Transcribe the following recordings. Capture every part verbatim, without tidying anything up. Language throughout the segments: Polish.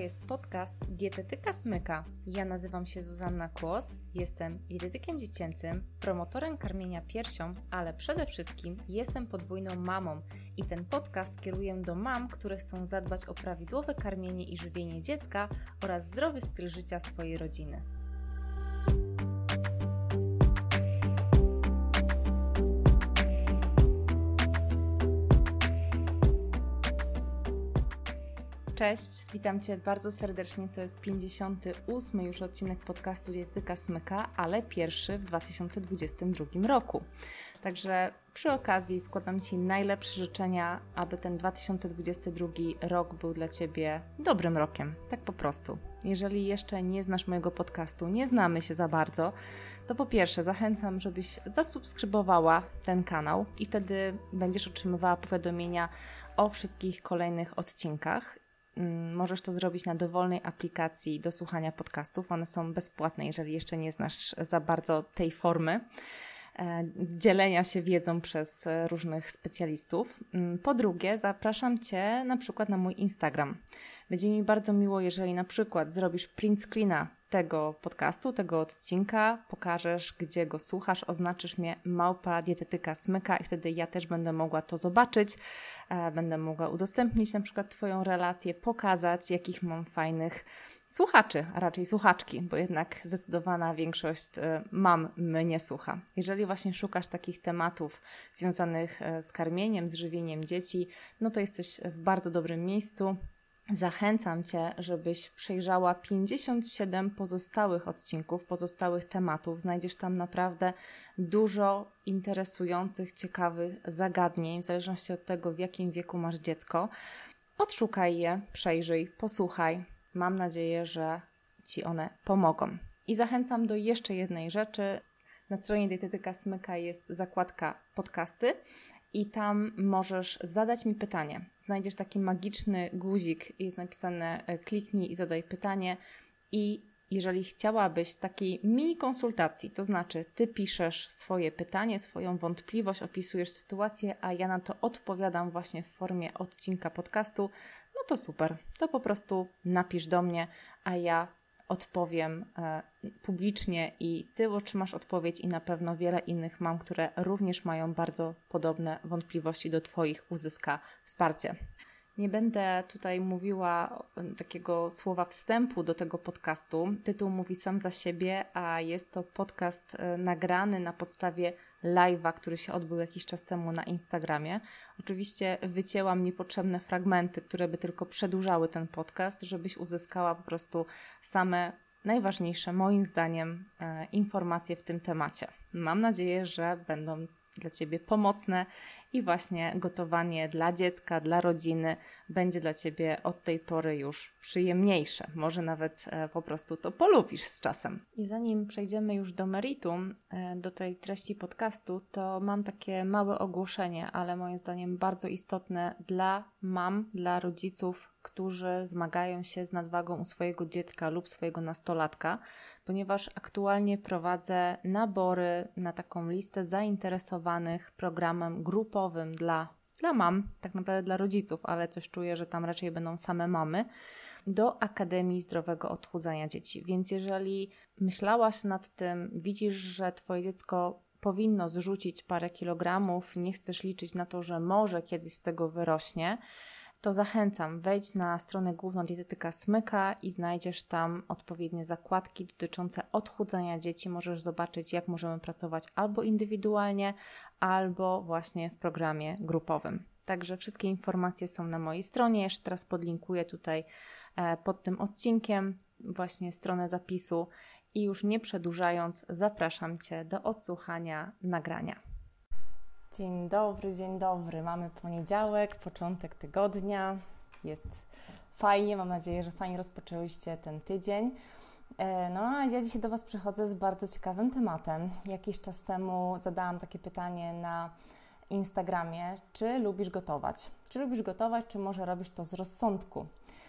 jest podcast Dietetyka Smyka. Ja nazywam się Zuzanna Kłos, jestem dietetykiem dziecięcym, promotorem karmienia piersią, ale przede wszystkim jestem podwójną mamą i ten podcast kieruję do mam, które chcą zadbać o prawidłowe karmienie i żywienie dziecka oraz zdrowy styl życia swojej rodziny. Cześć, witam Cię bardzo serdecznie. To jest pięćdziesiąty ósmy już odcinek podcastu Dietetyka Smyka, ale pierwszy w dwa tysiące dwudziestym drugim roku. Także przy okazji składam Ci najlepsze życzenia, aby ten dwa tysiące dwudziesty drugi rok był dla Ciebie dobrym rokiem. Tak po prostu. Jeżeli jeszcze nie znasz mojego podcastu, nie znamy się za bardzo, to po pierwsze zachęcam, żebyś zasubskrybowała ten kanał i wtedy będziesz otrzymywała powiadomienia o wszystkich kolejnych odcinkach. Możesz to zrobić na dowolnej aplikacji do słuchania podcastów. One są bezpłatne, jeżeli jeszcze nie znasz za bardzo tej formy dzielenia się wiedzą przez różnych specjalistów. Po drugie, zapraszam Cię na przykład na mój Instagram. Będzie mi bardzo miło, jeżeli na przykład zrobisz print screena tego podcastu, tego odcinka, pokażesz, gdzie go słuchasz, oznaczysz mnie małpa dietetyka smyka i wtedy ja też będę mogła to zobaczyć, będę mogła udostępnić na przykład Twoją relację, pokazać, jakich mam fajnych słuchaczy, a raczej słuchaczki, bo jednak zdecydowana większość mam mnie słucha. Jeżeli właśnie szukasz takich tematów związanych z karmieniem, z żywieniem dzieci, no to jesteś w bardzo dobrym miejscu. Zachęcam Cię, żebyś przejrzała pięćdziesiąt siedem pozostałych odcinków, pozostałych tematów. Znajdziesz tam naprawdę dużo interesujących, ciekawych zagadnień, w zależności od tego, w jakim wieku masz dziecko. Odszukaj je, przejrzyj, posłuchaj. Mam nadzieję, że Ci one pomogą. I zachęcam do jeszcze jednej rzeczy. Na stronie Dietetyka Smyka jest zakładka podcasty i tam możesz zadać mi pytanie. Znajdziesz taki magiczny guzik, jest napisane kliknij i zadaj pytanie i jeżeli chciałabyś takiej mini konsultacji, to znaczy Ty piszesz swoje pytanie, swoją wątpliwość, opisujesz sytuację, a ja na to odpowiadam właśnie w formie odcinka podcastu, no to super. To po prostu napisz do mnie, a ja odpowiem e, publicznie i Ty otrzymasz odpowiedź i na pewno wiele innych mam, które również mają bardzo podobne wątpliwości do Twoich uzyska wsparcie. Nie będę tutaj mówiła takiego słowa wstępu do tego podcastu. Tytuł mówi sam za siebie, a jest to podcast nagrany na podstawie live'a, który się odbył jakiś czas temu na Instagramie. Oczywiście wycięłam niepotrzebne fragmenty, które by tylko przedłużały ten podcast, żebyś uzyskała po prostu same najważniejsze, moim zdaniem, informacje w tym temacie. Mam nadzieję, że będą dla Ciebie pomocne i właśnie gotowanie dla dziecka, dla rodziny będzie dla Ciebie od tej pory już przyjemniejsze. Może nawet e, po prostu to polubisz z czasem. I zanim przejdziemy już do meritum, e, do tej treści podcastu, to mam takie małe ogłoszenie, ale moim zdaniem bardzo istotne dla mam, dla rodziców, którzy zmagają się z nadwagą u swojego dziecka lub swojego nastolatka, ponieważ aktualnie prowadzę nabory na taką listę zainteresowanych programem grupowym dla, dla mam, tak naprawdę dla rodziców, ale coś czuję, że tam raczej będą same mamy, do Akademii Zdrowego Odchudzania Dzieci. Więc jeżeli myślałaś nad tym, widzisz, że Twoje dziecko powinno zrzucić parę kilogramów, nie chcesz liczyć na to, że może kiedyś z tego wyrośnie, to zachęcam, wejdź na stronę główną Dietetyka Smyka i znajdziesz tam odpowiednie zakładki dotyczące odchudzania dzieci. Możesz zobaczyć, jak możemy pracować albo indywidualnie, albo właśnie w programie grupowym. Także wszystkie informacje są na mojej stronie. Jeszcze teraz podlinkuję tutaj pod tym odcinkiem właśnie stronę zapisu i już nie przedłużając, zapraszam Cię do odsłuchania nagrania. Dzień dobry, dzień dobry. Mamy poniedziałek, początek tygodnia. Jest fajnie, mam nadzieję, że fajnie rozpoczęłyście ten tydzień. No a ja dzisiaj do Was przychodzę z bardzo ciekawym tematem. Jakiś czas temu zadałam takie pytanie na Instagramie, czy lubisz gotować? Czy lubisz gotować, czy może robisz to z rozsądku?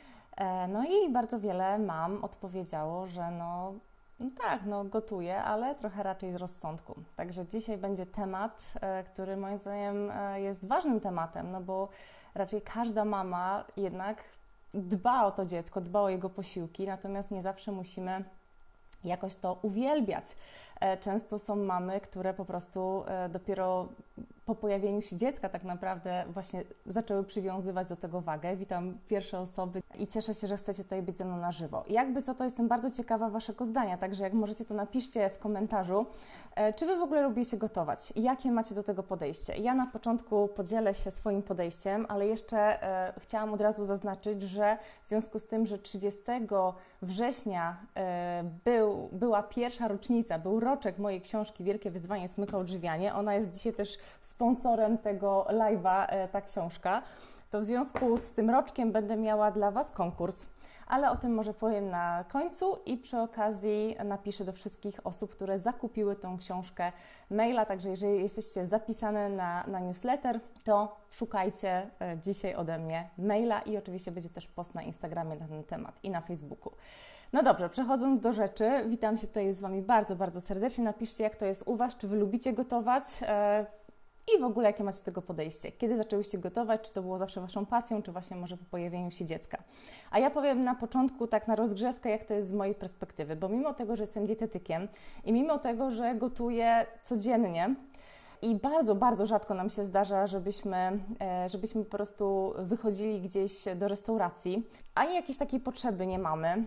No i bardzo wiele mam odpowiedziało, że no No tak, no gotuję, ale trochę raczej z rozsądku. Także dzisiaj będzie temat, który moim zdaniem jest ważnym tematem, no bo raczej każda mama jednak dba o to dziecko, dba o jego posiłki, natomiast nie zawsze musimy jakoś to uwielbiać. Często są mamy, które po prostu dopiero po pojawieniu się dziecka tak naprawdę właśnie zaczęły przywiązywać do tego wagę. Witam pierwsze osoby i cieszę się, że chcecie tutaj być ze mną na żywo. I jakby co, to jestem bardzo ciekawa Waszego zdania, także jak możecie, to napiszcie w komentarzu, czy Wy w ogóle lubicie gotować i jakie macie do tego podejście. Ja na początku podzielę się swoim podejściem, ale jeszcze e, chciałam od razu zaznaczyć, że w związku z tym, że trzydziestego września e, był, była pierwsza rocznica, był roczek mojej książki Wielkie Wyzwanie Smyka Odżywianie, ona jest dzisiaj też sponsorem tego live'a, e, ta książka, to w związku z tym roczkiem będę miała dla Was konkurs. Ale o tym może powiem na końcu i przy okazji napiszę do wszystkich osób, które zakupiły tą książkę maila, także jeżeli jesteście zapisane na, na newsletter, to szukajcie dzisiaj ode mnie maila i oczywiście będzie też post na Instagramie na ten temat i na Facebooku. No dobrze, przechodząc do rzeczy, witam się tutaj z Wami bardzo, bardzo serdecznie. Napiszcie, jak to jest u Was, czy Wy lubicie gotować i w ogóle jakie macie do tego podejście. Kiedy zaczęłyście gotować, czy to było zawsze Waszą pasją, czy właśnie może po pojawieniu się dziecka. A ja powiem na początku tak na rozgrzewkę, jak to jest z mojej perspektywy, bo mimo tego, że jestem dietetykiem i mimo tego, że gotuję codziennie, i bardzo, bardzo rzadko nam się zdarza, żebyśmy, żebyśmy po prostu wychodzili gdzieś do restauracji, ani jakiejś takiej potrzeby nie mamy,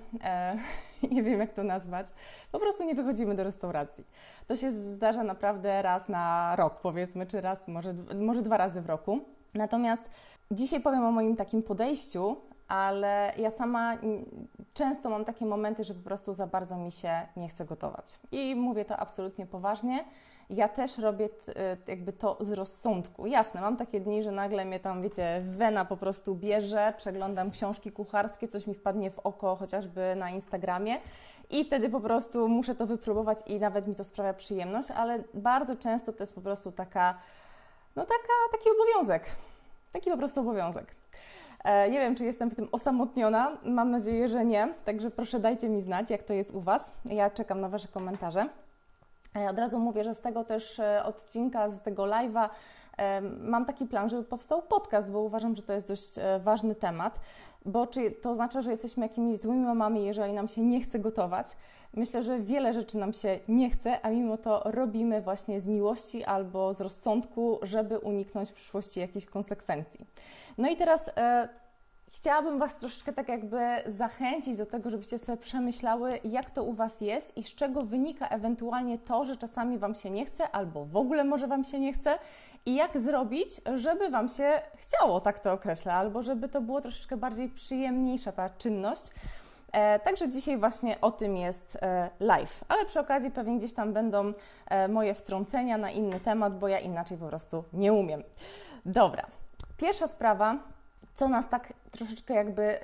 nie wiem jak to nazwać, po prostu nie wychodzimy do restauracji. To się zdarza naprawdę raz na rok, powiedzmy, czy raz, może, może dwa razy w roku. Natomiast dzisiaj powiem o moim takim podejściu, ale ja sama często mam takie momenty, że po prostu za bardzo mi się nie chce gotować. I mówię to absolutnie poważnie. Ja też robię t, jakby to z rozsądku. Jasne, mam takie dni, że nagle mnie tam, wiecie, wena po prostu bierze, przeglądam książki kucharskie, coś mi wpadnie w oko, chociażby na Instagramie i wtedy po prostu muszę to wypróbować i nawet mi to sprawia przyjemność, ale bardzo często to jest po prostu taka, no taka, taki obowiązek, taki po prostu obowiązek. E, nie wiem, czy jestem w tym osamotniona, mam nadzieję, że nie, także proszę dajcie mi znać, jak to jest u Was. Ja czekam na Wasze komentarze. Od razu mówię, że z tego też odcinka, z tego live'a mam taki plan, żeby powstał podcast, bo uważam, że to jest dość ważny temat, bo czy to oznacza, że jesteśmy jakimiś złymi mamami, jeżeli nam się nie chce gotować? Myślę, że wiele rzeczy nam się nie chce, a mimo to robimy właśnie z miłości albo z rozsądku, żeby uniknąć w przyszłości jakichś konsekwencji. No i teraz e, chciałabym Was troszeczkę tak jakby zachęcić do tego, żebyście sobie przemyślały, jak to u Was jest i z czego wynika ewentualnie to, że czasami Wam się nie chce albo w ogóle może Wam się nie chce i jak zrobić, żeby Wam się chciało, tak to określę, albo żeby to było troszeczkę bardziej przyjemniejsza ta czynność. E, także dzisiaj właśnie o tym jest e, live, ale przy okazji pewnie gdzieś tam będą e, moje wtrącenia na inny temat, bo ja inaczej po prostu nie umiem. Dobra, pierwsza sprawa, co nas tak troszeczkę jakby,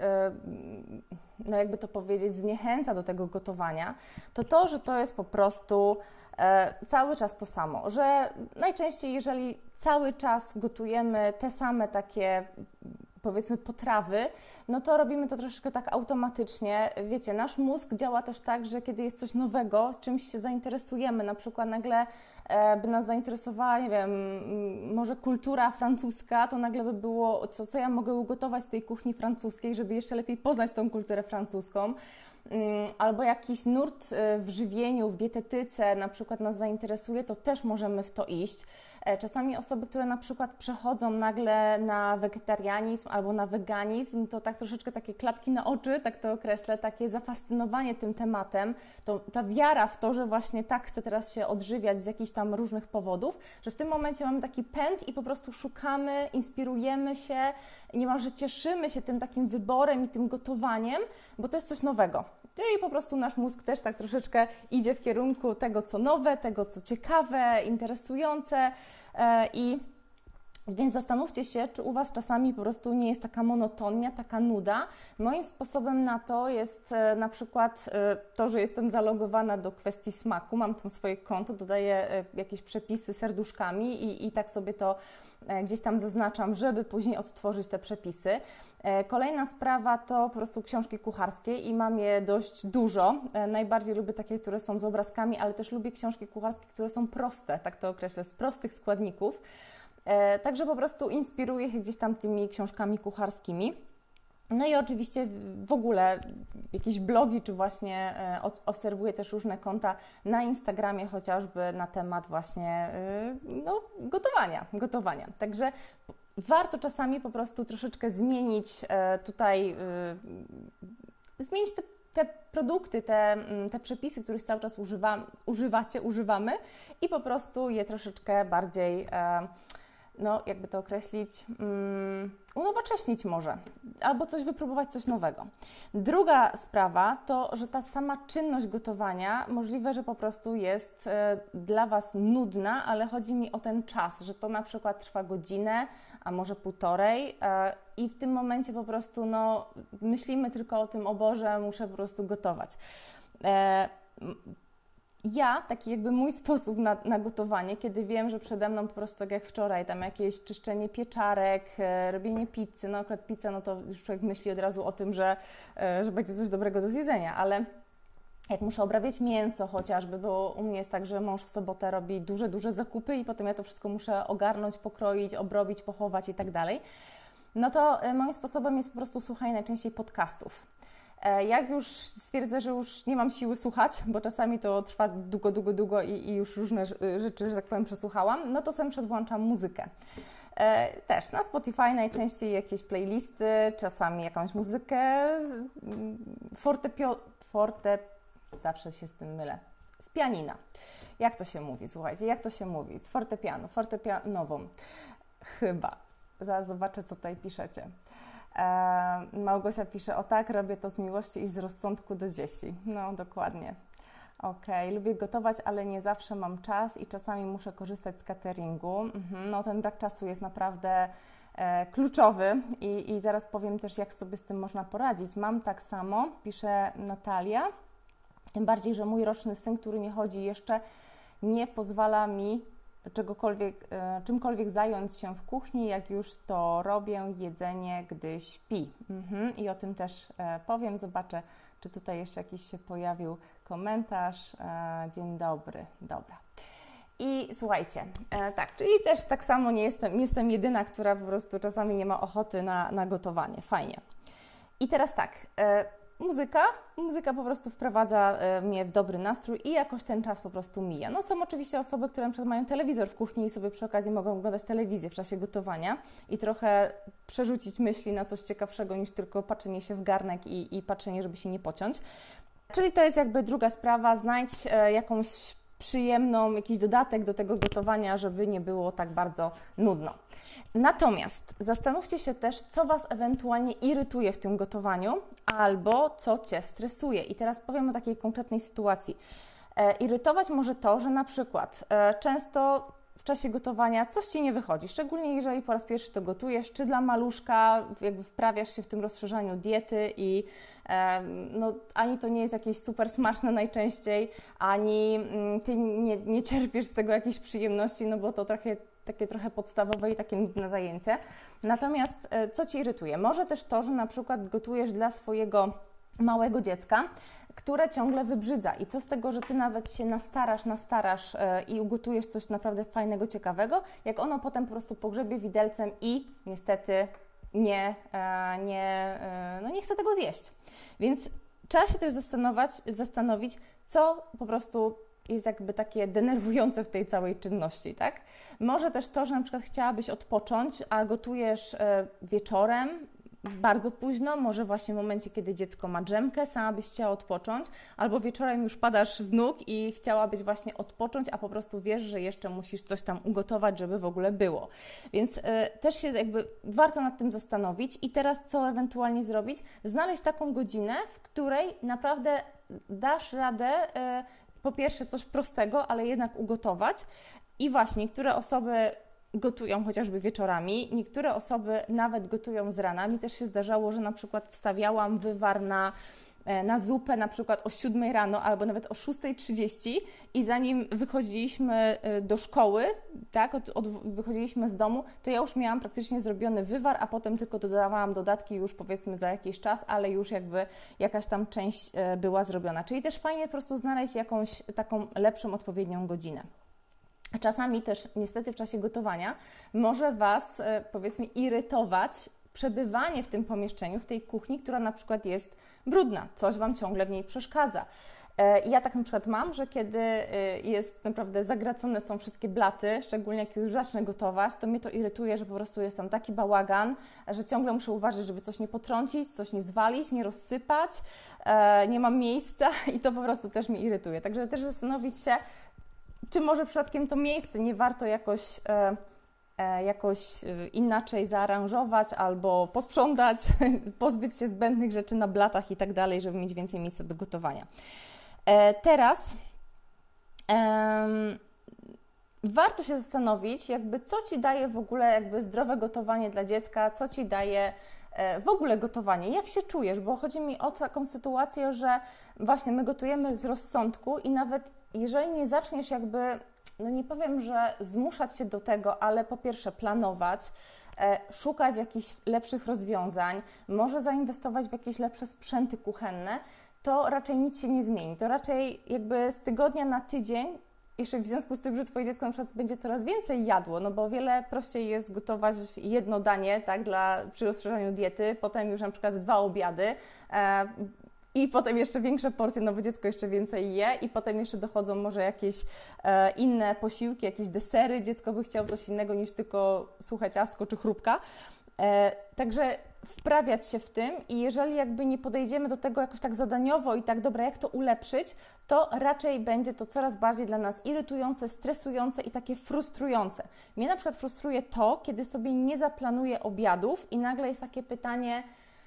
no jakby to powiedzieć, zniechęca do tego gotowania, to to, że to jest po prostu cały czas to samo, że najczęściej jeżeli cały czas gotujemy te same takie, powiedzmy, potrawy, no to robimy to troszeczkę tak automatycznie. Wiecie, nasz mózg działa też tak, że kiedy jest coś nowego, czymś się zainteresujemy, na przykład nagle e, by nas zainteresowała, nie wiem, może kultura francuska, to nagle by było, co, co ja mogę ugotować z tej kuchni francuskiej, żeby jeszcze lepiej poznać tą kulturę francuską. Albo jakiś nurt w żywieniu, w dietetyce na przykład nas zainteresuje, to też możemy w to iść. Czasami osoby, które na przykład przechodzą nagle na wegetarianizm albo na weganizm, to tak troszeczkę takie klapki na oczy, tak to określę, takie zafascynowanie tym tematem, to ta wiara w to, że właśnie tak chcę teraz się odżywiać z jakichś tam różnych powodów, że w tym momencie mamy taki pęd i po prostu szukamy, inspirujemy się, niemalże cieszymy się tym takim wyborem i tym gotowaniem, bo to jest coś nowego. I po prostu nasz mózg też tak troszeczkę idzie w kierunku tego, co nowe, tego, co ciekawe, interesujące i więc zastanówcie się, czy u Was czasami po prostu nie jest taka monotonia, taka nuda. Moim sposobem na to jest e, na przykład e, to, że jestem zalogowana do kwestii smaku, mam tam swoje konto, dodaję e, jakieś przepisy serduszkami i, i tak sobie to e, gdzieś tam zaznaczam, żeby później odtworzyć te przepisy. E, kolejna sprawa to po prostu książki kucharskie i mam je dość dużo. E, najbardziej lubię takie, które są z obrazkami, ale też lubię książki kucharskie, które są proste, tak to określę, z prostych składników. E, także po prostu inspiruję się gdzieś tam tymi książkami kucharskimi. No i oczywiście w ogóle jakieś blogi, czy właśnie obserwuję też różne konta na Instagramie chociażby na temat właśnie no, gotowania, gotowania. Także warto czasami po prostu troszeczkę zmienić tutaj, zmienić te, te produkty, te, te przepisy, których cały czas używa, używacie, używamy i po prostu je troszeczkę bardziej, no jakby to określić, um, unowocześnić może, albo coś wypróbować, coś nowego. Druga sprawa to, że ta sama czynność gotowania możliwe, że po prostu jest e, dla Was nudna, ale chodzi mi o ten czas, że to na przykład trwa godzinę, a może półtorej e, i w tym momencie po prostu no, myślimy tylko o tym, o Boże, muszę po prostu gotować. E, Ja, taki jakby mój sposób na, na gotowanie, kiedy wiem, że przede mną po prostu tak jak wczoraj, tam jakieś czyszczenie pieczarek, e, robienie pizzy, no akurat pizza, no to już człowiek myśli od razu o tym, że, e, że będzie coś dobrego do zjedzenia, ale jak muszę obrabiać mięso chociażby, bo u mnie jest tak, że mąż w sobotę robi duże, duże zakupy i potem ja to wszystko muszę ogarnąć, pokroić, obrobić, pochować i tak dalej, no to e, moim sposobem jest po prostu słuchanie najczęściej podcastów. Jak już stwierdzę, że już nie mam siły słuchać, bo czasami to trwa długo, długo, długo i, i już różne rzeczy, że tak powiem, przesłuchałam, no to sam włączam muzykę. E, też na Spotify najczęściej jakieś playlisty, czasami jakąś muzykę, fortepio, forte, zawsze się z tym mylę, z pianina. Jak to się mówi, słuchajcie, jak to się mówi? Z fortepianu, fortepianową. Chyba. Zaraz zobaczę, co tutaj piszecie. Małgosia pisze, o tak, robię to z miłości i z rozsądku do dzieci. No, dokładnie. Okej, okay. Lubię gotować, ale nie zawsze mam czas i czasami muszę korzystać z cateringu. Mhm. No, ten brak czasu jest naprawdę e, kluczowy i, i zaraz powiem też, jak sobie z tym można poradzić. Mam tak samo, pisze Natalia, tym bardziej, że mój roczny syn, który nie chodzi jeszcze, nie pozwala mi czegokolwiek, e, czymkolwiek zająć się w kuchni, jak już to robię, jedzenie, gdy śpi. Mhm. I o tym też e, powiem, zobaczę, czy tutaj jeszcze jakiś się pojawił komentarz. E, dzień dobry, dobra. I słuchajcie, e, tak, czyli też tak samo nie jestem, nie jestem jedyna, która po prostu czasami nie ma ochoty na, na gotowanie. Fajnie. I teraz tak, e, Muzyka, muzyka po prostu wprowadza e, mnie w dobry nastrój i jakoś ten czas po prostu mija. No są oczywiście osoby, które na przykład mają telewizor w kuchni i sobie przy okazji mogą oglądać telewizję w czasie gotowania i trochę przerzucić myśli na coś ciekawszego niż tylko patrzenie się w garnek i, i patrzenie, żeby się nie pociąć. Czyli to jest jakby druga sprawa, znajdź e, jakąś przyjemną, jakiś dodatek do tego gotowania, żeby nie było tak bardzo nudno. Natomiast zastanówcie się też, co Was ewentualnie irytuje w tym gotowaniu albo co Cię stresuje. I teraz powiem o takiej konkretnej sytuacji. E, irytować może to, że na przykład e, często w czasie gotowania coś Ci nie wychodzi, szczególnie jeżeli po raz pierwszy to gotujesz, czy dla maluszka, jakby wprawiasz się w tym rozszerzaniu diety i e, no, ani to nie jest jakieś super smaczne najczęściej, ani mm, Ty nie, nie czerpiesz z tego jakiejś przyjemności, no bo to trochę takie trochę podstawowe i takie nudne zajęcie. Natomiast e, co Ci irytuje? Może też to, że na przykład gotujesz dla swojego małego dziecka, które ciągle wybrzydza i co z tego, że Ty nawet się nastarasz, nastarasz e, i ugotujesz coś naprawdę fajnego, ciekawego, jak ono potem po prostu pogrzebie widelcem i niestety nie, e, nie, e, no nie chce tego zjeść. Więc trzeba się też zastanowić, zastanowić, co po prostu jest jakby takie denerwujące w tej całej czynności, tak? Może też to, że na przykład chciałabyś odpocząć, a gotujesz e, wieczorem, bardzo późno, może właśnie w momencie, kiedy dziecko ma drzemkę, sama byś chciała odpocząć, albo wieczorem już padasz z nóg i chciałabyś właśnie odpocząć, a po prostu wiesz, że jeszcze musisz coś tam ugotować, żeby w ogóle było. Więc y, też się jakby warto nad tym zastanowić i teraz co ewentualnie zrobić? Znaleźć taką godzinę, w której naprawdę dasz radę y, po pierwsze coś prostego, ale jednak ugotować i właśnie niektóre osoby gotują chociażby wieczorami, niektóre osoby nawet gotują z rana. Mi też się zdarzało, że na przykład wstawiałam wywar na, na zupę na przykład o siódmej rano albo nawet o szóstej trzydzieści i zanim wychodziliśmy do szkoły, tak, od, od, wychodziliśmy z domu, to ja już miałam praktycznie zrobiony wywar, a potem tylko dodawałam dodatki już powiedzmy za jakiś czas, ale już jakby jakaś tam część była zrobiona. Czyli też fajnie po prostu znaleźć jakąś taką lepszą, odpowiednią godzinę. Czasami też niestety w czasie gotowania może Was, powiedzmy, irytować przebywanie w tym pomieszczeniu, w tej kuchni, która na przykład jest brudna, coś Wam ciągle w niej przeszkadza. I ja tak na przykład mam, że kiedy jest naprawdę zagracone są wszystkie blaty, szczególnie jak już zacznę gotować, to mnie to irytuje, że po prostu jest tam taki bałagan, że ciągle muszę uważać, żeby coś nie potrącić, coś nie zwalić, nie rozsypać, nie mam miejsca i to po prostu też mnie irytuje. Także też zastanowić się, czy może przypadkiem to miejsce nie warto jakoś, jakoś inaczej zaaranżować albo posprzątać, pozbyć się zbędnych rzeczy na blatach i tak dalej, żeby mieć więcej miejsca do gotowania. Teraz um, warto się zastanowić, jakby co Ci daje w ogóle jakby zdrowe gotowanie dla dziecka, co Ci daje e, w ogóle gotowanie, jak się czujesz, bo chodzi mi o taką sytuację, że właśnie my gotujemy z rozsądku i nawet jeżeli nie zaczniesz jakby, no nie powiem, że zmuszać się do tego, ale po pierwsze planować, e, szukać jakichś lepszych rozwiązań, może zainwestować w jakieś lepsze sprzęty kuchenne, to raczej nic się nie zmieni. To raczej jakby z tygodnia na tydzień, jeszcze w związku z tym, że Twoje dziecko na przykład będzie coraz więcej jadło, no bo o wiele prościej jest gotować jedno danie, tak, dla, przy rozszerzaniu diety, potem już na przykład dwa obiady e, i potem jeszcze większe porcje, no bo dziecko jeszcze więcej je i potem jeszcze dochodzą może jakieś e, inne posiłki, jakieś desery, dziecko by chciało coś innego niż tylko suche ciastko czy chrupka. E, także wprawiać się w tym i jeżeli jakby nie podejdziemy do tego jakoś tak zadaniowo i tak dobra, jak to ulepszyć, to raczej będzie to coraz bardziej dla nas irytujące, stresujące i takie frustrujące. Mnie na przykład frustruje to, kiedy sobie nie zaplanuję obiadów i nagle jest takie pytanie,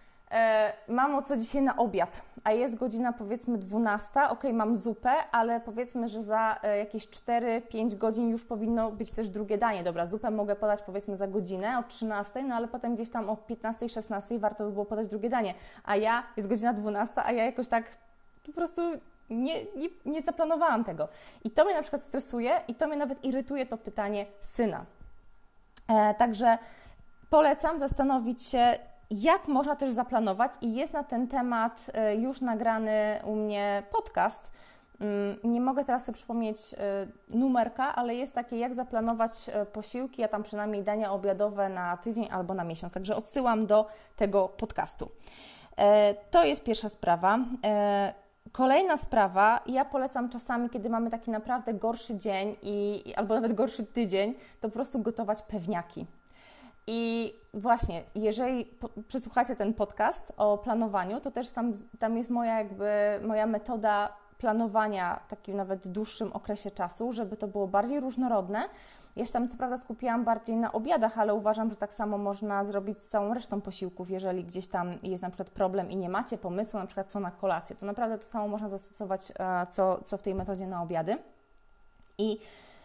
e, mamo, co dzisiaj na obiad? A jest godzina powiedzmy dwunasta, ok, mam zupę, ale powiedzmy, że za e, jakieś cztery pięć godzin już powinno być też drugie danie. Dobra, zupę mogę podać powiedzmy za godzinę o trzynastej, no ale potem gdzieś tam o piętnastej, szesnastej warto by było podać drugie danie. A ja, jest godzina dwunasta, a ja jakoś tak po prostu nie, nie, nie zaplanowałam tego. I to mnie na przykład stresuje i to mnie nawet irytuje to pytanie syna. E, także polecam zastanowić się, jak można też zaplanować i jest na ten temat już nagrany u mnie podcast. Nie mogę teraz sobie przypomnieć numerka, ale jest takie, jak zaplanować posiłki, a tam przynajmniej dania obiadowe na tydzień albo na miesiąc. Także odsyłam do tego podcastu. To jest pierwsza sprawa. Kolejna sprawa, ja polecam czasami, kiedy mamy taki naprawdę gorszy dzień i, albo nawet gorszy tydzień, to po prostu gotować pewniaki. I właśnie, jeżeli po, przesłuchacie ten podcast o planowaniu, to też tam, tam jest moja jakby moja metoda planowania w takim nawet dłuższym okresie czasu, żeby to było bardziej różnorodne. Ja się tam co prawda skupiłam bardziej na obiadach, ale uważam, że tak samo można zrobić z całą resztą posiłków, jeżeli gdzieś tam jest na przykład problem i nie macie pomysłu, na przykład co na kolację, to naprawdę to samo można zastosować, co, co w tej metodzie na obiady. I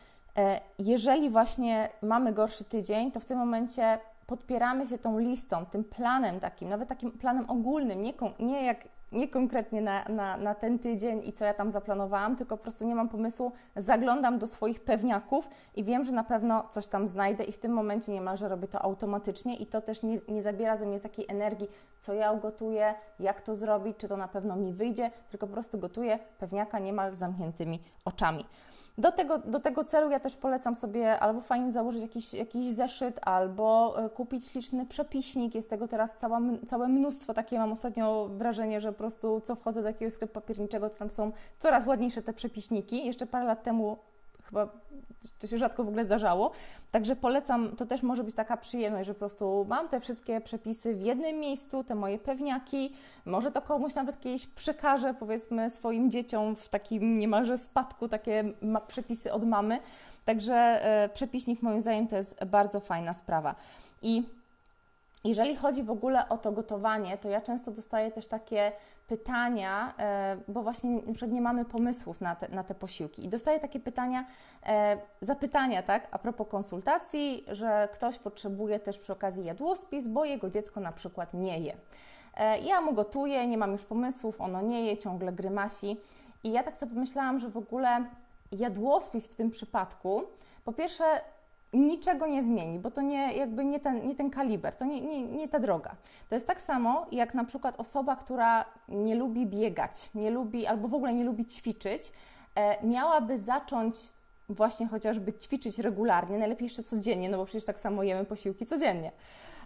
jeżeli właśnie mamy gorszy tydzień, to w tym momencie podpieramy się tą listą, tym planem takim, nawet takim planem ogólnym, nie, nie, jak, nie konkretnie na, na, na ten tydzień i co ja tam zaplanowałam, tylko po prostu nie mam pomysłu, zaglądam do swoich pewniaków i wiem, że na pewno coś tam znajdę i w tym momencie niemalże robię to automatycznie i to też nie, nie zabiera ze mnie takiej energii, co ja ugotuję, jak to zrobić, czy to na pewno mi wyjdzie, tylko po prostu gotuję pewniaka niemal z zamkniętymi oczami. Do tego, do tego celu ja też polecam sobie albo fajnie założyć jakiś, jakiś zeszyt, albo kupić śliczny przepiśnik. Jest tego teraz cała, całe mnóstwo. Takie mam ostatnio wrażenie, że po prostu co wchodzę do jakiegoś sklepu papierniczego, to tam są coraz ładniejsze te przepiśniki. Jeszcze parę lat temu chyba to się rzadko w ogóle zdarzało. Także polecam, to też może być taka przyjemność, że po prostu mam te wszystkie przepisy w jednym miejscu, te moje pewniaki, może to komuś nawet kiedyś przekażę, powiedzmy swoim dzieciom w takim niemalże spadku, takie ma- przepisy od mamy. Także e, przepiśnik moim zdaniem to jest bardzo fajna sprawa. I jeżeli chodzi w ogóle o to gotowanie, to ja często dostaję też takie pytania, bo właśnie na przykład nie mamy pomysłów na te, na te posiłki. I dostaję takie pytania, zapytania, tak, a propos konsultacji, że ktoś potrzebuje też przy okazji jadłospis, bo jego dziecko na przykład nie je. Ja mu gotuję, nie mam już pomysłów, ono nie je, ciągle grymasi. I ja tak sobie pomyślałam, że w ogóle jadłospis w tym przypadku, po pierwsze, niczego nie zmieni, bo to nie, jakby nie, ten, nie ten kaliber, to nie, nie, nie ta droga. To jest tak samo, jak na przykład osoba, która nie lubi biegać, nie lubi albo w ogóle nie lubi ćwiczyć, e, miałaby zacząć właśnie chociażby ćwiczyć regularnie, najlepiej jeszcze codziennie, no bo przecież tak samo jemy posiłki codziennie.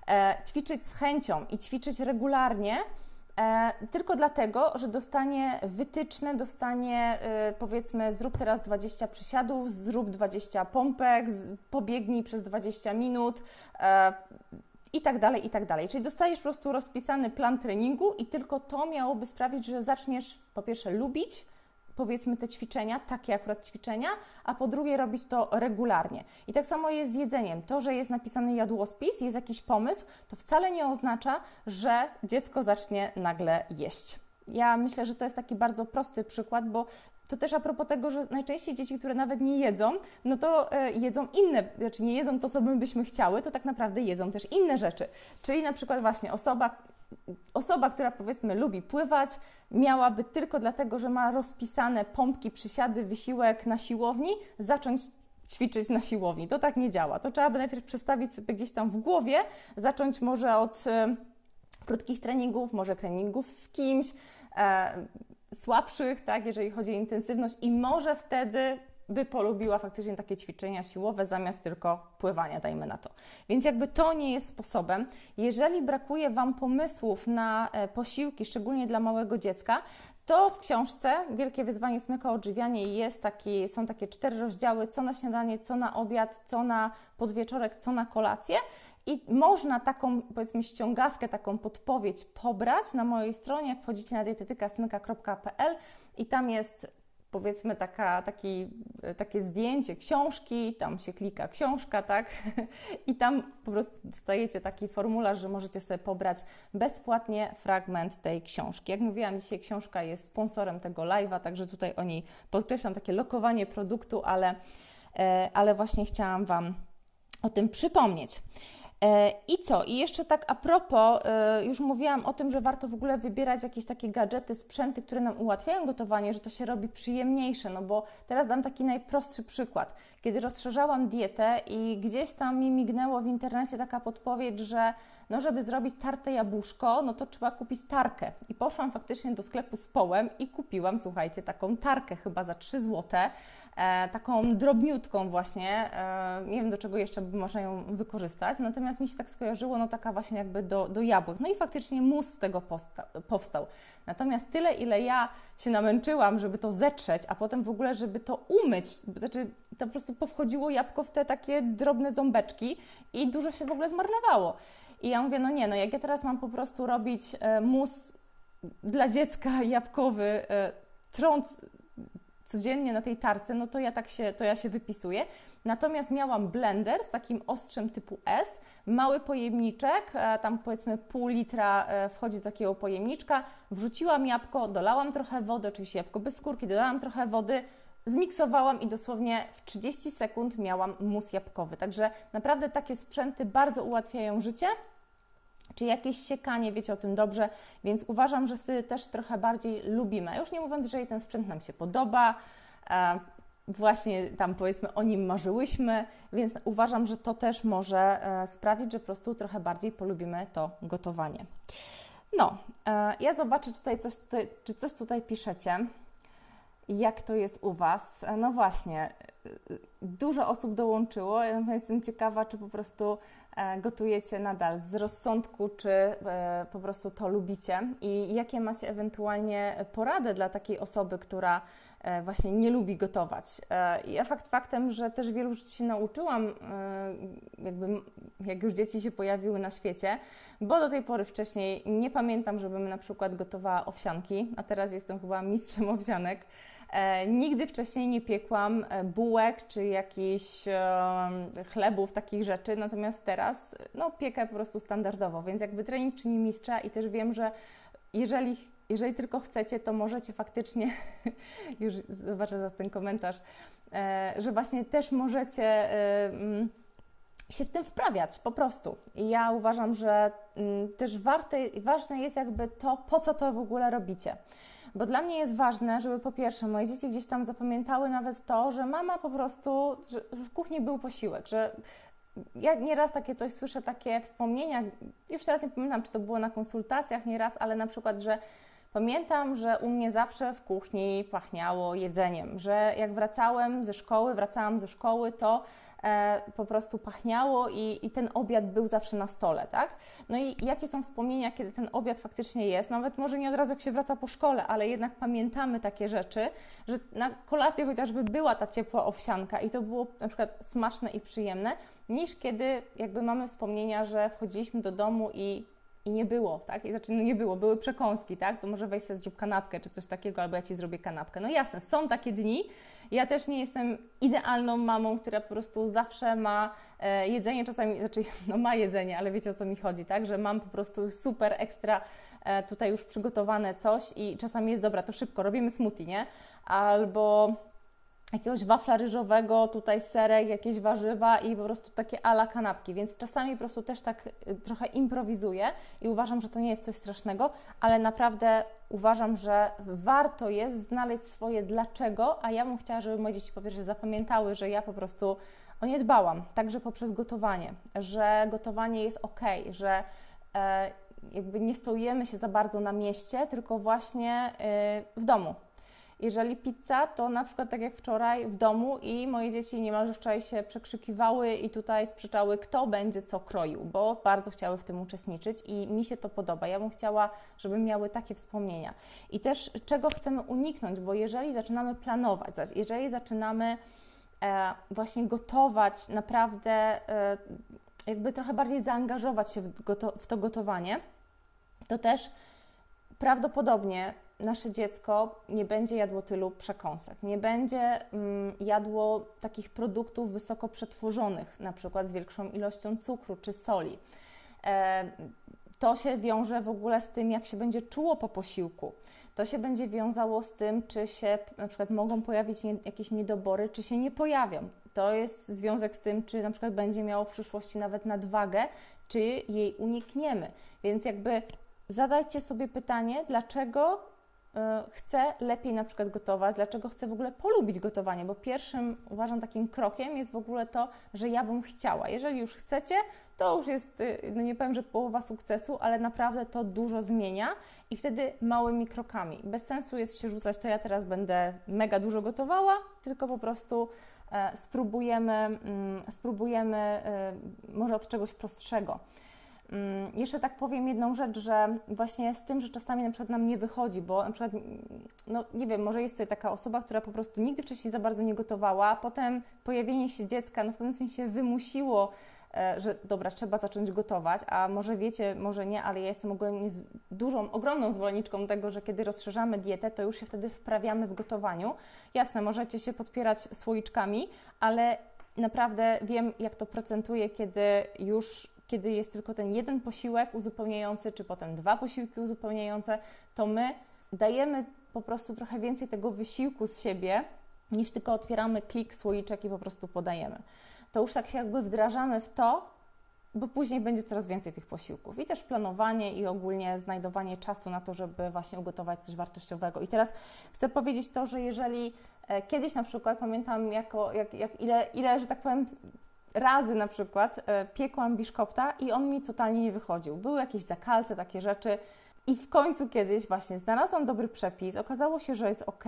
e, ćwiczyć z chęcią i ćwiczyć regularnie, E, tylko dlatego, że dostanie wytyczne, dostanie e, powiedzmy zrób teraz dwadzieścia przysiadów, zrób dwadzieścia pompek, z, pobiegnij przez dwadzieścia minut e, i tak dalej, i tak dalej. Czyli dostajesz po prostu rozpisany plan treningu i tylko to miałoby sprawić, że zaczniesz po pierwsze lubić powiedzmy te ćwiczenia, takie akurat ćwiczenia, a po drugie robić to regularnie. I tak samo jest z jedzeniem. To, że jest napisany jadłospis, jest jakiś pomysł, to wcale nie oznacza, że dziecko zacznie nagle jeść. Ja myślę, że to jest taki bardzo prosty przykład, bo to też a propos tego, że najczęściej dzieci, które nawet nie jedzą, no to e, jedzą inne, znaczy nie jedzą to, co my byśmy chciały, to tak naprawdę jedzą też inne rzeczy. Czyli na przykład właśnie osoba, Osoba, która powiedzmy lubi pływać, miałaby tylko dlatego, że ma rozpisane pompki, przysiady, wysiłek na siłowni, zacząć ćwiczyć na siłowni. To tak nie działa. To trzeba by najpierw przestawić sobie gdzieś tam w głowie, zacząć może od e, krótkich treningów, może treningów z kimś, e, słabszych, tak, jeżeli chodzi o intensywność i może wtedy by polubiła faktycznie takie ćwiczenia siłowe zamiast tylko pływania, dajmy na to. Więc jakby to nie jest sposobem. Jeżeli brakuje Wam pomysłów na posiłki, szczególnie dla małego dziecka, to w książce Wielkie wyzwanie Smyka Odżywianie jest taki, są takie cztery rozdziały, co na śniadanie, co na obiad, co na podwieczorek, co na kolację. I można taką, powiedzmy, ściągawkę, taką podpowiedź pobrać na mojej stronie, jak wchodzicie na dietetyka smyka kropka p l i tam jest powiedzmy taka, taki, takie zdjęcie książki, tam się klika książka, tak? I tam po prostu dostajecie taki formularz, że możecie sobie pobrać bezpłatnie fragment tej książki. Jak mówiłam, dzisiaj książka jest sponsorem tego live'a, także tutaj o niej podkreślam takie lokowanie produktu, ale, ale właśnie chciałam Wam o tym przypomnieć. I co? I jeszcze tak a propos, już mówiłam o tym, że warto w ogóle wybierać jakieś takie gadżety, sprzęty, które nam ułatwiają gotowanie, że to się robi przyjemniejsze, no bo teraz dam taki najprostszy przykład. Kiedy rozszerzałam dietę i gdzieś tam mi mignęło w internecie taka podpowiedź, że no żeby zrobić tarte jabłuszko, no to trzeba kupić tarkę. I poszłam faktycznie do sklepu z Połem i kupiłam, słuchajcie, taką tarkę chyba za trzy złote, e, taką drobniutką właśnie, e, nie wiem do czego jeszcze by można ją wykorzystać, natomiast mi się tak skojarzyło, no taka właśnie jakby do, do jabłek. No i faktycznie mus z tego powsta- powstał. Natomiast tyle, ile ja się namęczyłam, żeby to zetrzeć, a potem w ogóle, żeby to umyć, znaczy to po prostu powchodziło jabłko w te takie drobne ząbeczki i dużo się w ogóle zmarnowało. I ja mówię, no nie, no jak ja teraz mam po prostu robić e, mus dla dziecka jabłkowy, e, trąc codziennie na tej tarce, no to ja tak się, to ja się wypisuję. Natomiast miałam blender z takim ostrzem typu S, mały pojemniczek, e, tam powiedzmy pół litra e, wchodzi do takiego pojemniczka, wrzuciłam jabłko, dolałam trochę wody, oczywiście jabłko bez skórki, dodałam trochę wody, zmiksowałam i dosłownie w trzydzieści sekund miałam mus jabłkowy. Także naprawdę takie sprzęty bardzo ułatwiają życie. Czy jakieś siekanie, wiecie o tym dobrze, więc uważam, że wtedy też trochę bardziej lubimy. Już nie mówiąc, że ten sprzęt nam się podoba, e, właśnie tam powiedzmy o nim marzyłyśmy, więc uważam, że to też może e, sprawić, że po prostu trochę bardziej polubimy to gotowanie. No, e, ja zobaczę, czy, tutaj coś, tutaj, czy coś tutaj piszecie. Jak to jest u Was? No właśnie, dużo osób dołączyło. Ja jestem ciekawa, czy po prostu gotujecie nadal z rozsądku, czy po prostu to lubicie i jakie macie ewentualnie porady dla takiej osoby, która właśnie nie lubi gotować. Ja fakt faktem, że też wielu rzeczy się nauczyłam, jakby jak już dzieci się pojawiły na świecie, bo do tej pory wcześniej nie pamiętam, żebym na przykład gotowała owsianki, a teraz jestem chyba mistrzem owsianek. E, nigdy wcześniej nie piekłam bułek czy jakichś e, chlebów, takich rzeczy, natomiast teraz no, piekę po prostu standardowo, więc jakby trening czyni mistrza i też wiem, że jeżeli, jeżeli tylko chcecie, to możecie faktycznie, już zobaczę za ten komentarz, e, że właśnie też możecie e, m, się w tym wprawiać po prostu. I ja uważam, że m, też warte, ważne jest jakby to, po co to w ogóle robicie. Bo dla mnie jest ważne, żeby po pierwsze moje dzieci gdzieś tam zapamiętały nawet to, że mama po prostu, że w kuchni był posiłek, że ja nieraz takie coś słyszę, takie wspomnienia, już teraz nie pamiętam, czy to było na konsultacjach nieraz, ale na przykład, że Pamiętam, że u mnie zawsze w kuchni pachniało jedzeniem, że jak wracałem ze szkoły, wracałam ze szkoły, to e, po prostu pachniało i, i ten obiad był zawsze na stole, tak? No i jakie są wspomnienia, kiedy ten obiad faktycznie jest? Nawet może nie od razu jak się wraca po szkole, ale jednak pamiętamy takie rzeczy, że na kolację chociażby była ta ciepła owsianka i to było na przykład smaczne i przyjemne, niż kiedy jakby mamy wspomnienia, że wchodziliśmy do domu i I nie było, tak? I znaczy, no nie było, były przekąski, tak? To może weź sobie zrób kanapkę czy coś takiego, albo ja Ci zrobię kanapkę. No jasne, są takie dni. Ja też nie jestem idealną mamą, która po prostu zawsze ma e, jedzenie, czasami, znaczy, no ma jedzenie, ale wiecie o co mi chodzi, tak? Że mam po prostu super ekstra e, tutaj już przygotowane coś i czasami jest, dobra, to szybko, robimy smoothie, nie? Albo jakiegoś wafla ryżowego, tutaj serek, jakieś warzywa i po prostu takie ala kanapki, więc czasami po prostu też tak trochę improwizuję i uważam, że to nie jest coś strasznego, ale naprawdę uważam, że warto jest znaleźć swoje dlaczego, a ja bym chciała, żeby moje dzieci po pierwsze zapamiętały, że ja po prostu o nie dbałam, także poprzez gotowanie, że gotowanie jest ok, że e, jakby nie stołujemy się za bardzo na mieście, tylko właśnie e, w domu. Jeżeli pizza, to na przykład tak jak wczoraj w domu i moje dzieci niemalże wczoraj się przekrzykiwały i tutaj sprzeczały, kto będzie co kroił, bo bardzo chciały w tym uczestniczyć i mi się to podoba. Ja bym chciała, żeby miały takie wspomnienia. I też czego chcemy uniknąć, bo jeżeli zaczynamy planować, jeżeli zaczynamy e, właśnie gotować, naprawdę e, jakby trochę bardziej zaangażować się w, goto- w to gotowanie, to też prawdopodobnie nasze dziecko nie będzie jadło tylu przekąsek, nie będzie mm, jadło takich produktów wysoko przetworzonych, na przykład z większą ilością cukru czy soli. E, to się wiąże w ogóle z tym, jak się będzie czuło po posiłku. To się będzie wiązało z tym, czy się na przykład mogą pojawić nie, jakieś niedobory, czy się nie pojawią. To jest związek z tym, czy na przykład będzie miało w przyszłości nawet nadwagę, czy jej unikniemy. Więc jakby zadajcie sobie pytanie, dlaczego chcę lepiej na przykład gotować, dlaczego chcę w ogóle polubić gotowanie, bo pierwszym, uważam, takim krokiem jest w ogóle to, że ja bym chciała. Jeżeli już chcecie, to już jest, no nie powiem, że połowa sukcesu, ale naprawdę to dużo zmienia i wtedy małymi krokami. Bez sensu jest się rzucać, to ja teraz będę mega dużo gotowała, tylko po prostu e, spróbujemy, mm, spróbujemy e, może od czegoś prostszego. Jeszcze tak powiem jedną rzecz, że właśnie z tym, że czasami na przykład nam nie wychodzi, bo na przykład, no nie wiem, może jest tutaj taka osoba, która po prostu nigdy wcześniej za bardzo nie gotowała, potem pojawienie się dziecka, no w pewnym sensie wymusiło, że dobra, trzeba zacząć gotować, a może wiecie, może nie, ale ja jestem ogólnie dużą, ogromną zwolenniczką tego, że kiedy rozszerzamy dietę, to już się wtedy wprawiamy w gotowaniu. Jasne, możecie się podpierać słoiczkami, ale naprawdę wiem, jak to procentuje, kiedy już kiedy jest tylko ten jeden posiłek uzupełniający, czy potem dwa posiłki uzupełniające, to my dajemy po prostu trochę więcej tego wysiłku z siebie, niż tylko otwieramy klik, słoiczek i po prostu podajemy. To już tak się jakby wdrażamy w to, bo później będzie coraz więcej tych posiłków. I też planowanie i ogólnie znajdowanie czasu na to, żeby właśnie ugotować coś wartościowego. I teraz chcę powiedzieć to, że jeżeli e, kiedyś na przykład, pamiętam jako, jak, jak ile, ile, że tak powiem, razy na przykład e, piekłam biszkopta i on mi totalnie nie wychodził. Były jakieś zakalce, takie rzeczy i w końcu kiedyś właśnie znalazłam dobry przepis, okazało się, że jest ok.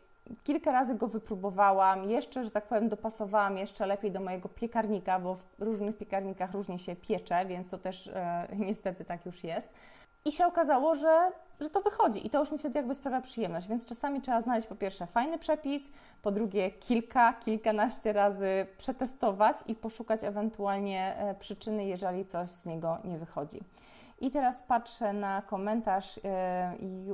Kilka razy go wypróbowałam, jeszcze, że tak powiem, dopasowałam jeszcze lepiej do mojego piekarnika, bo w różnych piekarnikach różnie się piecze, więc to też e, niestety tak już jest. I się okazało, że, że to wychodzi i to już mi wtedy jakby sprawia przyjemność, więc czasami trzeba znaleźć po pierwsze fajny przepis, po drugie kilka, kilkanaście razy przetestować i poszukać ewentualnie e, przyczyny, jeżeli coś z niego nie wychodzi. I teraz patrzę na komentarz e,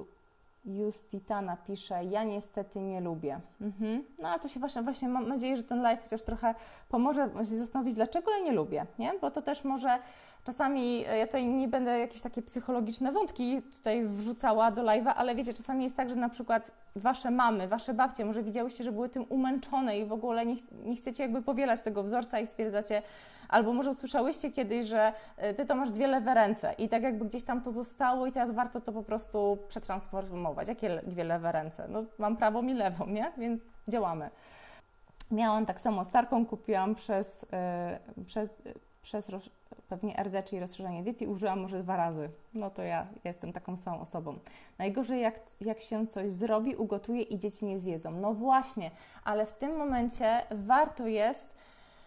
Justitana pisze, ja niestety nie lubię. Mhm. No ale to się właśnie, właśnie mam nadzieję, że ten live chociaż trochę pomoże się zastanowić, dlaczego ja nie lubię, nie? Bo to też może czasami, ja tutaj nie będę jakieś takie psychologiczne wątki tutaj wrzucała do live'a, ale wiecie, czasami jest tak, że na przykład wasze mamy, wasze babcie może widziałyście, że były tym umęczone i w ogóle nie, nie chcecie jakby powielać tego wzorca i stwierdzacie, albo może usłyszałyście kiedyś, że ty to masz dwie lewe ręce i tak jakby gdzieś tam to zostało i teraz warto to po prostu przetransformować. Jakie dwie lewe ręce? No mam prawą i lewą, nie? Więc działamy. Miałam tak samo starką, kupiłam przez, yy, przez przez roz... pewnie R D, czyli rozszerzenie diety, użyłam może dwa razy. No to ja jestem taką samą osobą. Najgorzej jak, jak się coś zrobi, ugotuje i dzieci nie zjedzą. No właśnie, ale w tym momencie warto jest,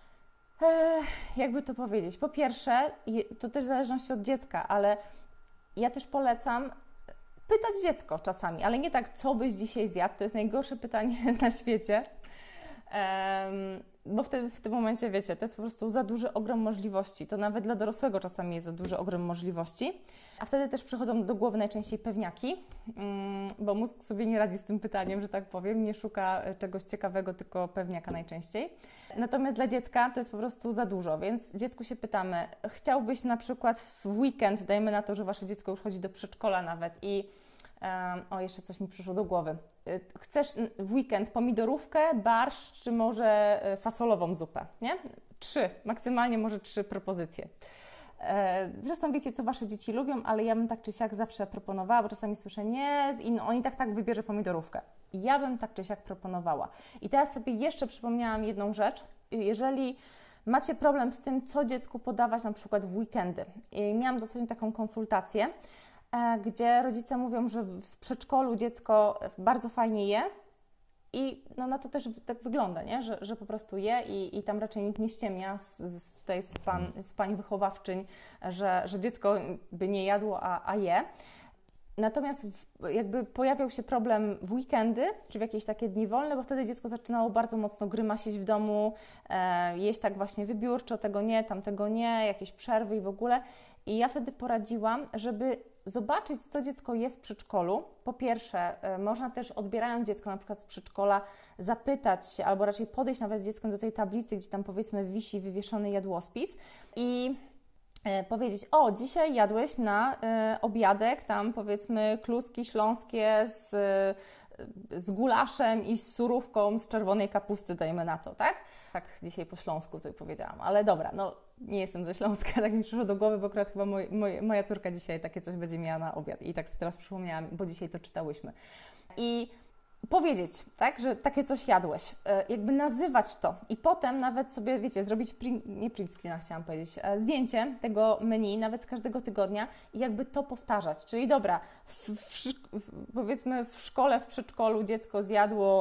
e, jakby to powiedzieć, po pierwsze, to też w zależności od dziecka, ale ja też polecam pytać dziecko czasami, ale nie tak, co byś dzisiaj zjadł, to jest najgorsze pytanie na świecie, um, bo wtedy, w tym momencie, wiecie, to jest po prostu za duży ogrom możliwości, to nawet dla dorosłego czasami jest za duży ogrom możliwości, a wtedy też przychodzą do głowy najczęściej pewniaki, um, bo mózg sobie nie radzi z tym pytaniem, że tak powiem, nie szuka czegoś ciekawego, tylko pewniaka najczęściej. Natomiast dla dziecka to jest po prostu za dużo, więc dziecku się pytamy, chciałbyś na przykład w weekend, dajmy na to, że Wasze dziecko już chodzi do przedszkola nawet i um, o, jeszcze coś mi przyszło do głowy. Chcesz w weekend pomidorówkę, barszcz, czy może fasolową zupę, nie? Trzy, maksymalnie może trzy propozycje. Zresztą wiecie, co Wasze dzieci lubią, ale ja bym tak czy siak zawsze proponowała, bo czasami słyszę, nie, i no, oni tak tak wybierze pomidorówkę. Ja bym tak czy siak proponowała. I teraz sobie jeszcze przypomniałam jedną rzecz. Jeżeli macie problem z tym, co dziecku podawać na przykład w weekendy. I miałam dosyć taką konsultację, gdzie rodzice mówią, że w przedszkolu dziecko bardzo fajnie je i no, na to też tak wygląda, nie? Że, że po prostu je i, i tam raczej nikt nie ściemnia z, z, tutaj z, pan, z pań wychowawczyń, że, że dziecko by nie jadło, a, a je. Natomiast w, jakby pojawiał się problem w weekendy, czy w jakieś takie dni wolne, bo wtedy dziecko zaczynało bardzo mocno grymasić w domu, e, jeść tak właśnie wybiórczo, tego nie, tamtego nie, jakieś przerwy i w ogóle. I ja wtedy poradziłam, żeby zobaczyć, co dziecko je w przedszkolu. Po pierwsze, e, można też odbierając dziecko na przykład z przedszkola, zapytać się, albo raczej podejść nawet z dzieckiem do tej tablicy, gdzie tam powiedzmy wisi wywieszony jadłospis i powiedzieć, o, dzisiaj jadłeś na y, obiadek tam powiedzmy kluski śląskie z, y, z gulaszem i z surówką z czerwonej kapusty, dajmy na to, tak? Tak dzisiaj po śląsku tutaj powiedziałam, ale dobra, no nie jestem ze Śląska, tak mi przyszło do głowy, bo akurat chyba moj, moj, moja córka dzisiaj takie coś będzie miała na obiad i tak sobie teraz przypomniałam, bo dzisiaj to czytałyśmy. I powiedzieć, tak, że takie coś jadłeś, jakby nazywać to i potem nawet sobie, wiecie, zrobić, print, nie print screena chciałam powiedzieć, zdjęcie tego menu, nawet z każdego tygodnia i jakby to powtarzać, czyli dobra, w, w, w, powiedzmy w szkole, w przedszkolu dziecko zjadło,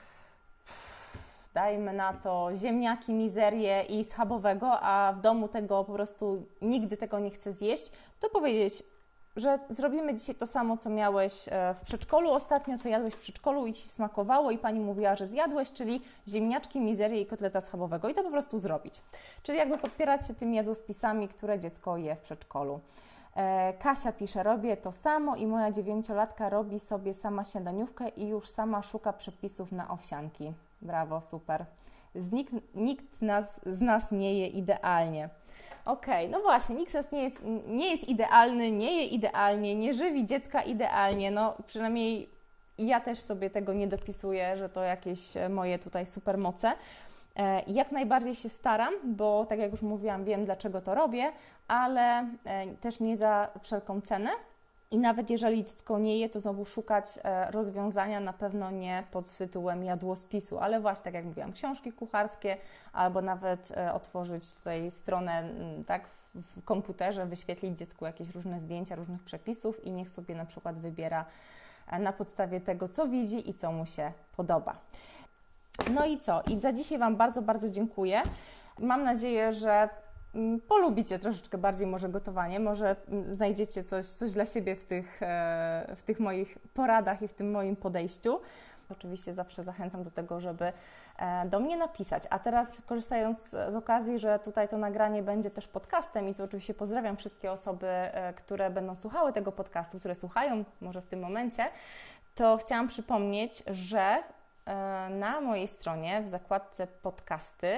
dajmy na to, ziemniaki, mizerię i schabowego, a w domu tego po prostu nigdy tego nie chce zjeść, to powiedzieć, że zrobimy dzisiaj to samo, co miałeś w przedszkolu ostatnio, co jadłeś w przedszkolu i Ci smakowało i Pani mówiła, że zjadłeś, czyli ziemniaczki, mizerię i kotleta schabowego i to po prostu zrobić. Czyli jakby podpierać się tymi jadłospisami, które dziecko je w przedszkolu. E, Kasia pisze, robię to samo i moja dziewięciolatka robi sobie sama śniadaniówkę i już sama szuka przepisów na owsianki. Brawo, super. Nikt, nikt nas, z nas nie je idealnie. Okej, okay, no właśnie, nikt z nas nie jest, nie jest idealny, nie je idealnie, nie żywi dziecka idealnie, no przynajmniej ja też sobie tego nie dopisuję, że to jakieś moje tutaj supermoce. E, jak najbardziej się staram, bo tak jak już mówiłam, wiem dlaczego to robię, ale e, też nie za wszelką cenę. I nawet jeżeli dziecko nie je, to znowu szukać e, rozwiązania, na pewno nie pod tytułem jadłospisu, ale właśnie tak jak mówiłam, książki kucharskie albo nawet e, otworzyć tutaj stronę m, tak w komputerze, wyświetlić dziecku jakieś różne zdjęcia różnych przepisów i niech sobie na przykład wybiera e, na podstawie tego, co widzi i co mu się podoba. No i co? I za dzisiaj Wam bardzo, bardzo dziękuję. Mam nadzieję, że polubicie troszeczkę bardziej może gotowanie, może znajdziecie coś, coś dla siebie w tych, w tych moich poradach i w tym moim podejściu. Oczywiście zawsze zachęcam do tego, żeby do mnie napisać. A teraz korzystając z okazji, że tutaj to nagranie będzie też podcastem i tu oczywiście pozdrawiam wszystkie osoby, które będą słuchały tego podcastu, które słuchają może w tym momencie, to chciałam przypomnieć, że na mojej stronie w zakładce podcasty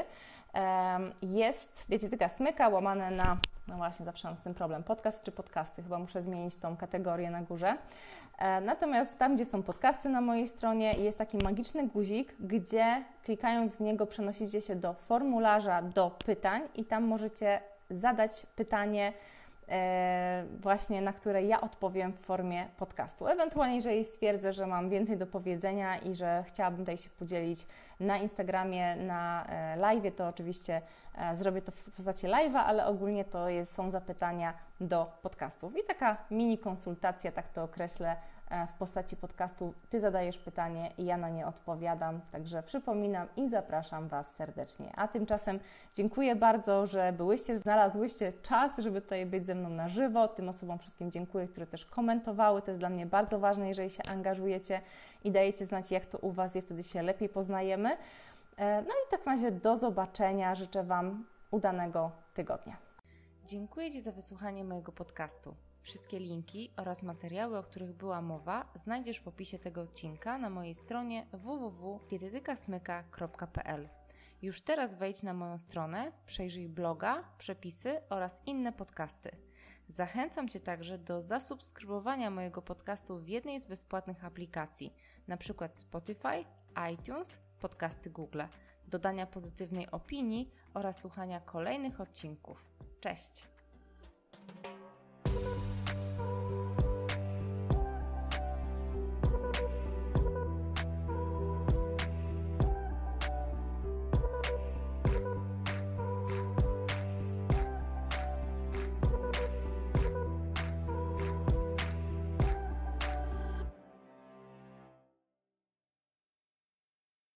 jest Dietetyka Smyka, łamane na, no właśnie zawsze mam z tym problem, podcast czy podcasty, chyba muszę zmienić tą kategorię na górze. Natomiast tam, gdzie są podcasty na mojej stronie, jest taki magiczny guzik, gdzie klikając w niego przenosicie się do formularza do pytań i tam możecie zadać pytanie właśnie na które ja odpowiem w formie podcastu. Ewentualnie, jeżeli stwierdzę, że mam więcej do powiedzenia i że chciałabym tutaj się podzielić na Instagramie, na live'ie, to oczywiście zrobię to w postaci live'a, ale ogólnie to jest, są zapytania do podcastów. I taka mini konsultacja, tak to określę, w postaci podcastu. Ty zadajesz pytanie i ja na nie odpowiadam, także przypominam i zapraszam Was serdecznie. A tymczasem dziękuję bardzo, że byłyście, znalazłyście czas, żeby tutaj być ze mną na żywo. Tym osobom wszystkim dziękuję, które też komentowały. To jest dla mnie bardzo ważne, jeżeli się angażujecie i dajecie znać, jak to u Was jest, wtedy się lepiej poznajemy. No i w takim razie do zobaczenia. Życzę Wam udanego tygodnia. Dziękuję Ci za wysłuchanie mojego podcastu. Wszystkie linki oraz materiały, o których była mowa, znajdziesz w opisie tego odcinka na mojej stronie w w w kropka dietetykasmyka kropka p l. Już teraz wejdź na moją stronę, przejrzyj bloga, przepisy oraz inne podcasty. Zachęcam Cię także do zasubskrybowania mojego podcastu w jednej z bezpłatnych aplikacji, np. Spotify, iTunes, podcasty Google, dodania pozytywnej opinii oraz słuchania kolejnych odcinków. Cześć!